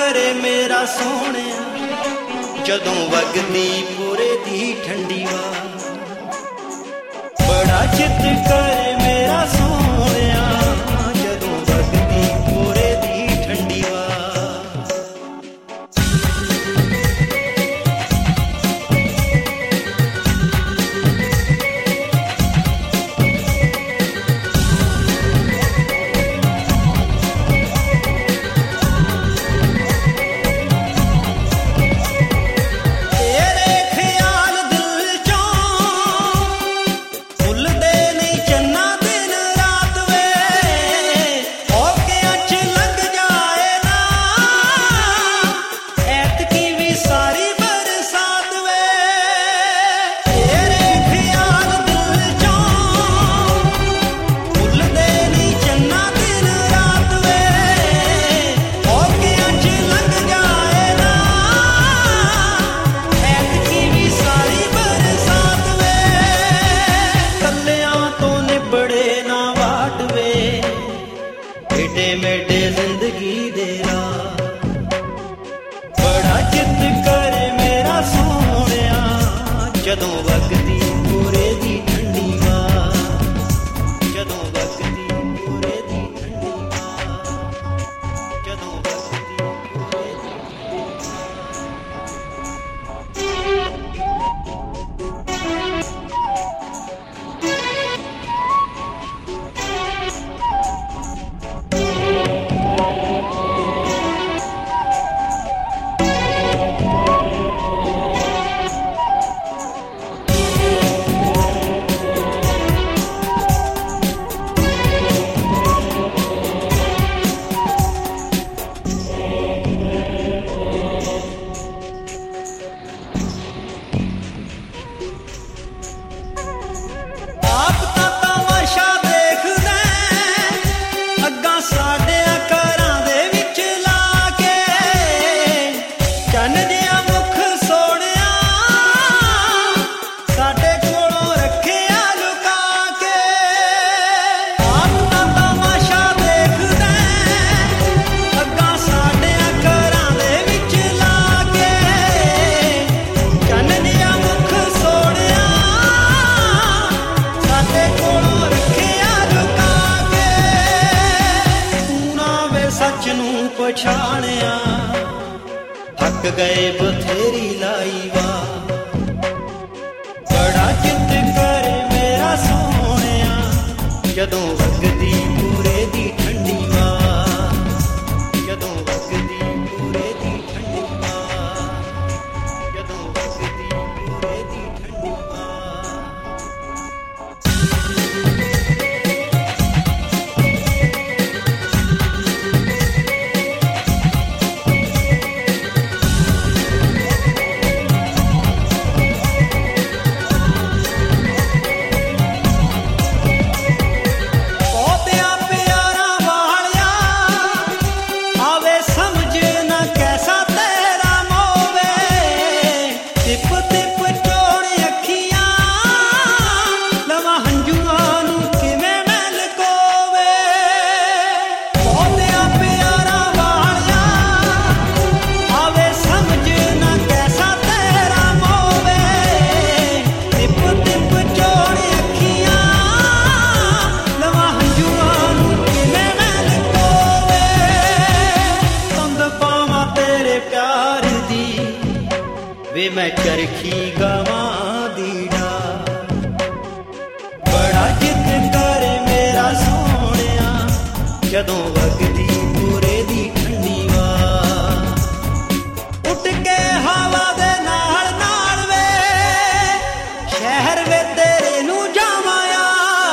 करे मेरा सोहणिया जदों वगदी पूरे दी ठंडी वां बड़ा चित करे मेरा सोहणिया जदों वगदी पूरे दी ठंडी वां मेडे जिंदगी दे बड़ा चित करे मेरा सोहणिया जदों वगदी पूरे दी ठंडी वां जदों वगदी पूरे दी ठंडी वां जदों वगदी पूरे दी पछाणिया थक गए बथेरी लाई वां बड़ा चित करे मेरा सोहणिया जदों वगदी पूरे दी ठंडी वां जदों वगदी पूरे दी ठंडी वां जदों वगदी पूरे दी ठंडी वां वे मैं चरखी गवां दीड़ा बड़ा चित करे मेरा सोहणिया जदों वगदी पूरे दी ठंडी वां उठ के हवा दे नाल नाल वे शहर वे तेरे नू जावां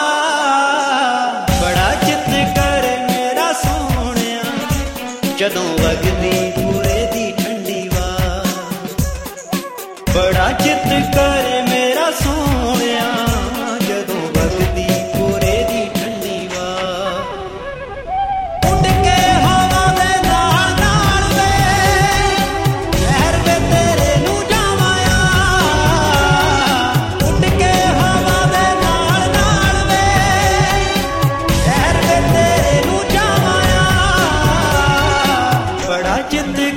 बड़ा चित करे मेरा सोहणिया जदों वगदी पूरे दी ठंडी बड़ा चित करे मेरा सोहणिया जदों वगदी पूरे दी ठंडी वां उठ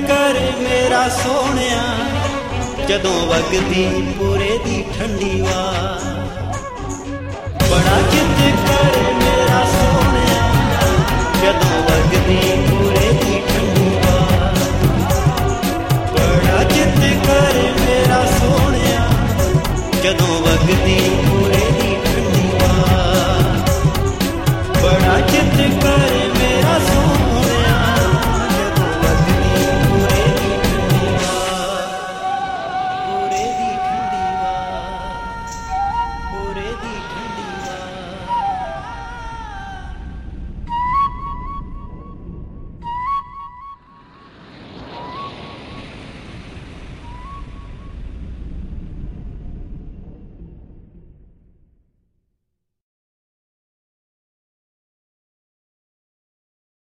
ਕਰ ਮੇਰਾ ਸੋਹਣਿਆ ਜਦੋਂ ਵਗਦੀ ਪੂਰੇ ਦੀ ਠੰਡੀ